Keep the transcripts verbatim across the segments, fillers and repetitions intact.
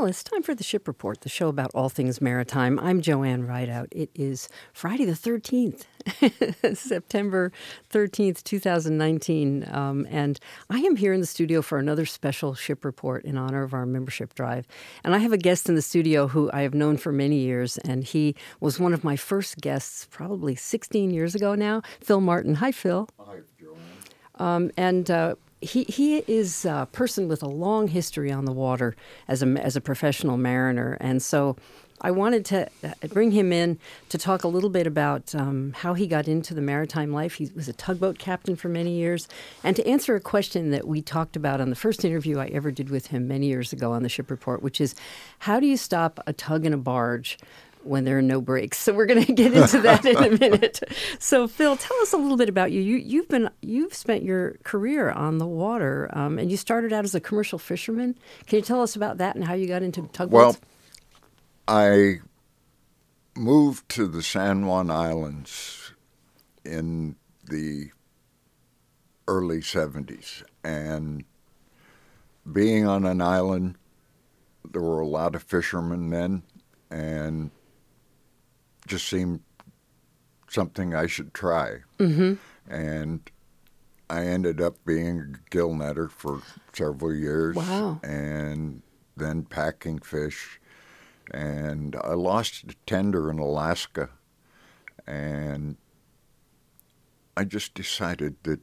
Well, it's time for the Ship Report, the show about all things maritime. I'm Joanne Rideout. It is Friday the thirteenth, September thirteenth, twenty nineteen, um, and I am here in the studio for another special Ship Report in honor of our membership drive. And I have a guest in the studio who I have known for many years, and he was one of my first guests probably sixteen years ago now, Phil Martin. Hi, Phil. Hi, Joanne. Um, and uh, he he is a person with a long history on the water as a as a professional mariner, and so I wanted to bring him in to talk a little bit about um, how he got into the maritime life. He was a tugboat captain for many years, and to answer a question that we talked about on the first interview I ever did with him many years ago on the Ship Report, which is how do you stop a tug and a barge when there are no brakes? So we're going to get into that in a minute. So Phil, tell us a little bit about you. You you've been you've spent your career on the water, um, and you started out as a commercial fisherman. Can you tell us about that and how you got into tugboats? Well, I moved to the San Juan Islands in the early seventies, and being on an island, there were a lot of fishermen then, and just seemed something I should try. Mm-hmm. And I ended up being a gill netter for several years. Wow. And then packing fish. And I lost a tender in Alaska. And I just decided that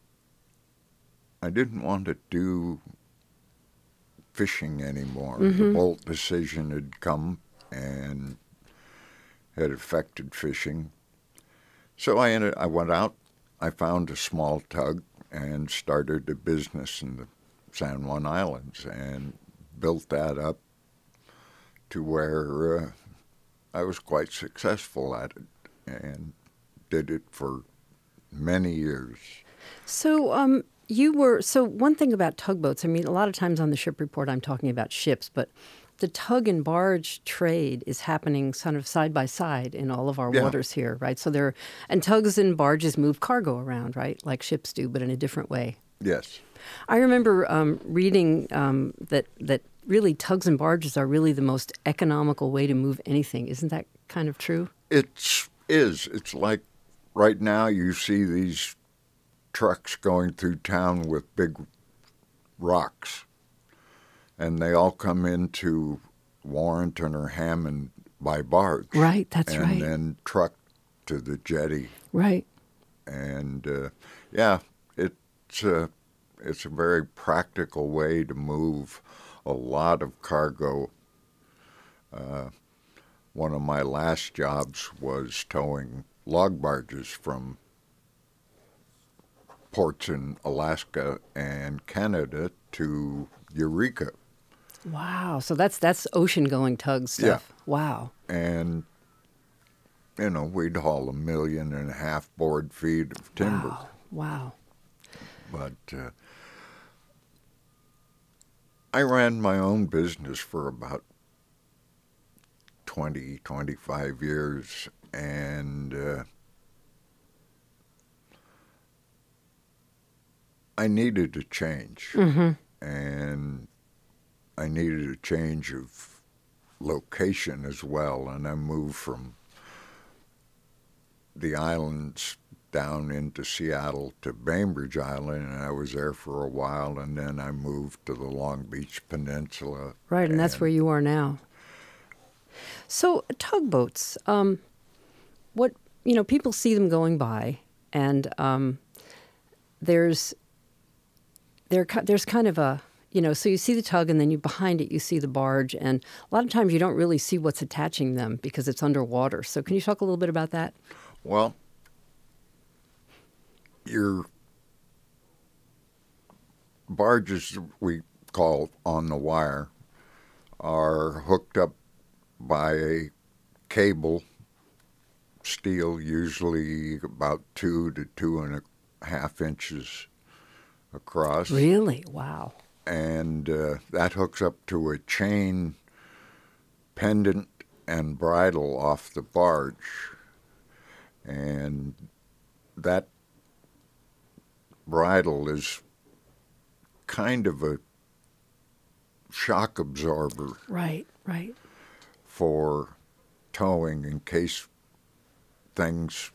I didn't want to do fishing anymore. Mm-hmm. The bolt decision had come and had affected fishing. So I ended, I went out, I found a small tug and started a business in the San Juan Islands and built that up to where uh, I was quite successful at it and did it for many years. So um, you were, so one thing about tugboats, I mean, a lot of times on the Ship Report I'm talking about ships, but the tug and barge trade is happening sort of side by side in all of our Yeah. waters here, right? So there, and tugs and barges move cargo around, right? Like ships do, but in a different way. Yes. I remember um, reading um, that that really tugs and barges are really the most economical way to move anything. Isn't that kind of true? It is. It's like right now you see these trucks going through town with big rocks. And they all come into Warrenton or Hammond by barge. Right, that's and right. And then trucked to the jetty. Right. And, uh, yeah, it's a, it's a very practical way to move a lot of cargo. Uh, one of my last jobs was towing log barges from ports in Alaska and Canada to Eureka. Wow. So that's that's ocean-going tug stuff. Yeah. Wow. And, you know, we'd haul a million and a half board feet of timber. Wow. Wow. But uh, I ran my own business for about twenty, twenty-five years, and uh, I needed a change. Mm-hmm. And I needed a change of location as well, and I moved from the islands down into Seattle to Bainbridge Island, and I was there for a while, and then I moved to the Long Beach Peninsula. Right, and, and that's where you are now. So tugboats, um, what, you know, people see them going by, and um, there's there there's kind of a, you know, so you see the tug and then you behind it you see the barge, and a lot of times you don't really see what's attaching them because it's underwater. So can you talk a little bit about that? Well, your barges, we call on the wire, are hooked up by a cable, steel, usually about two to two and a half inches across. Really? Wow. And uh, that hooks up to a chain pendant and bridle off the barge. And that bridle is kind of a shock absorber Right, right. for towing in case things,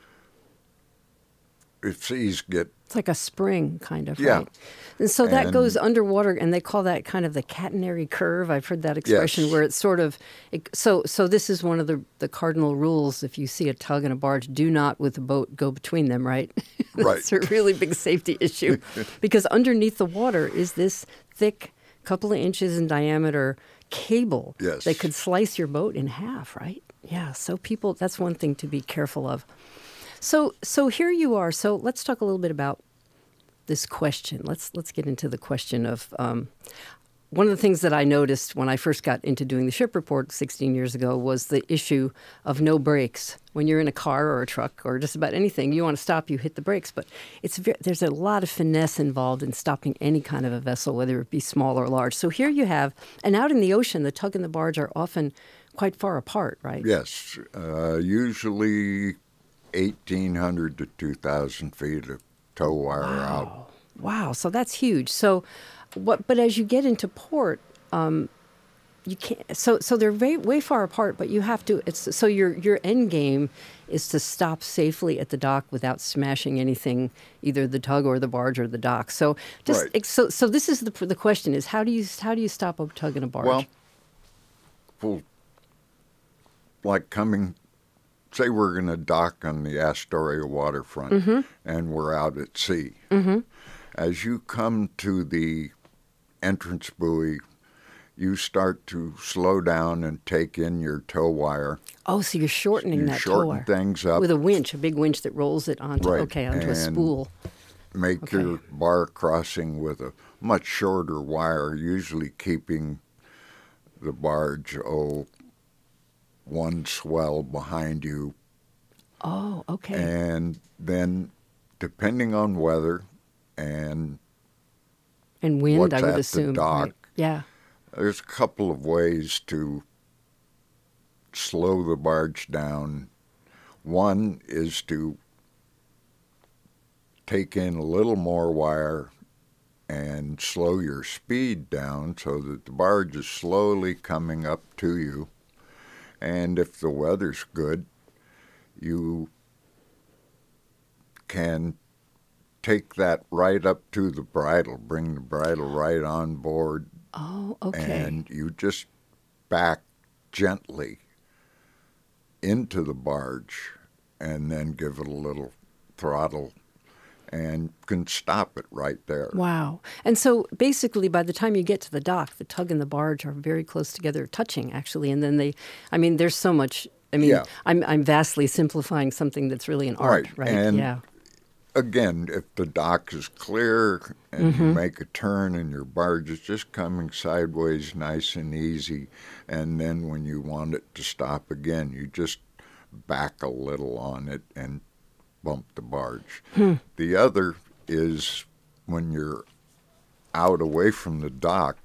if seas get, It's like a spring, kind of, Yeah. right? And so that And- goes underwater, and they call that kind of the catenary curve. I've heard that expression Yes. where it's sort of it, so. So this is one of the the cardinal rules. If you see a tug and a barge, do not with the boat go between them. Right? Right. It's a really big safety issue because underneath the water is this thick, couple of inches in diameter cable Yes. that could slice your boat in half. Right? Yeah. So people, that's one thing to be careful of. So so here you are. So let's talk a little bit about this question. Let's let's get into the question of um, one of the things that I noticed when I first got into doing the ship report sixteen years ago was the issue of no brakes. When you're in a car or a truck or just about anything, you want to stop, you hit the brakes. But it's ve- there's a lot of finesse involved in stopping any kind of a vessel, whether it be small or large. So here you have, and out in the ocean, the tug and the barge are often quite far apart, right? yes, uh, usually eighteen hundred to two thousand feet of tow wire out. Wow, so that's huge. So, what? But as you get into port, um, you can't. So, so they're very, way far apart. But you have to. It's so your your end game is to stop safely at the dock without smashing anything, either the tug or the barge or the dock. So, just Right. ex- so so this is the the question is how do you how do you stop a tug and a barge? Well, well, like coming, say we're going to dock on the Astoria waterfront Mm-hmm. and we're out at sea. As you come to the entrance buoy, you start to slow down and take in your tow wire. oh, so you're shortening You that tow shorten wire things up. with a winch, a big winch that rolls it onto Right, okay onto a and- spool. Make Okay. your bar crossing with a much shorter wire, usually keeping the barge, oh, one swell behind you. Oh, okay. And then, depending on weather and And wind, what's I would at the assume. dock. Right. Yeah. there's a couple of ways to slow the barge down. One is to take in a little more wire and slow your speed down so that the barge is slowly coming up to you. And if the weather's good, you can take that right up to the bridle, bring the bridle right on board, Oh, okay. and you just back gently into the barge and then give it a little throttle and can stop it right there. Wow. And so basically, by the time you get to the dock, the tug and the barge are very close together, touching actually. And then they, I mean, there's so much. I mean, Yeah. I'm I'm vastly simplifying something that's really an art, Right. right? And yeah. Again, if the dock is clear and Mm-hmm. you make a turn and your barge is just coming sideways nice and easy, and then when you want it to stop again, you just back a little on it and bump the barge. Hmm. The other is when you're out away from the dock,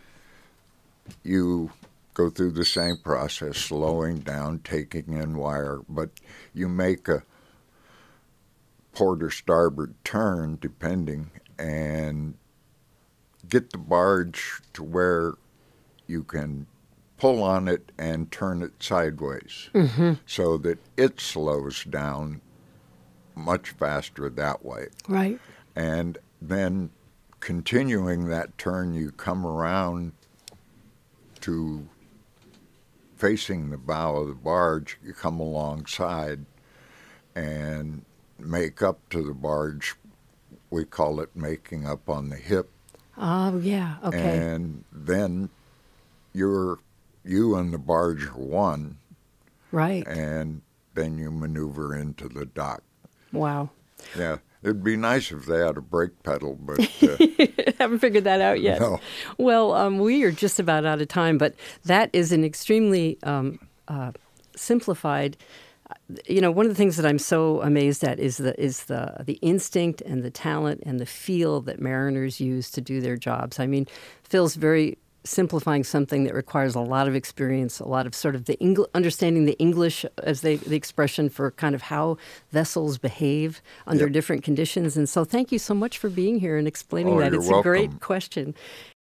you go through the same process, slowing down, taking in wire, but you make a port or starboard turn, depending, and get the barge to where you can pull on it and turn it sideways Mm-hmm. so that it slows down much faster that way. Right. And then continuing that turn, you come around to facing the bow of the barge, you come alongside and make up to the barge. We call it making up on the hip. Oh, yeah. Okay. And then you're you and the barge are one, right. and then you maneuver into the dock. Wow. Yeah, it'd be nice if they had a brake pedal, but uh, Haven't figured that out yet. No. Well, um, we are just about out of time, but that is an extremely um, uh, simplified. You know, one of the things that I'm so amazed at is the is the the instinct and the talent and the feel that mariners use to do their jobs. I mean, Phil's very simplifying something that requires a lot of experience, a lot of sort of the Engl- understanding the English as they, the expression for kind of how vessels behave under Yep. different conditions. And so thank you so much for being here and explaining Oh, that. you're It's a great welcome. question.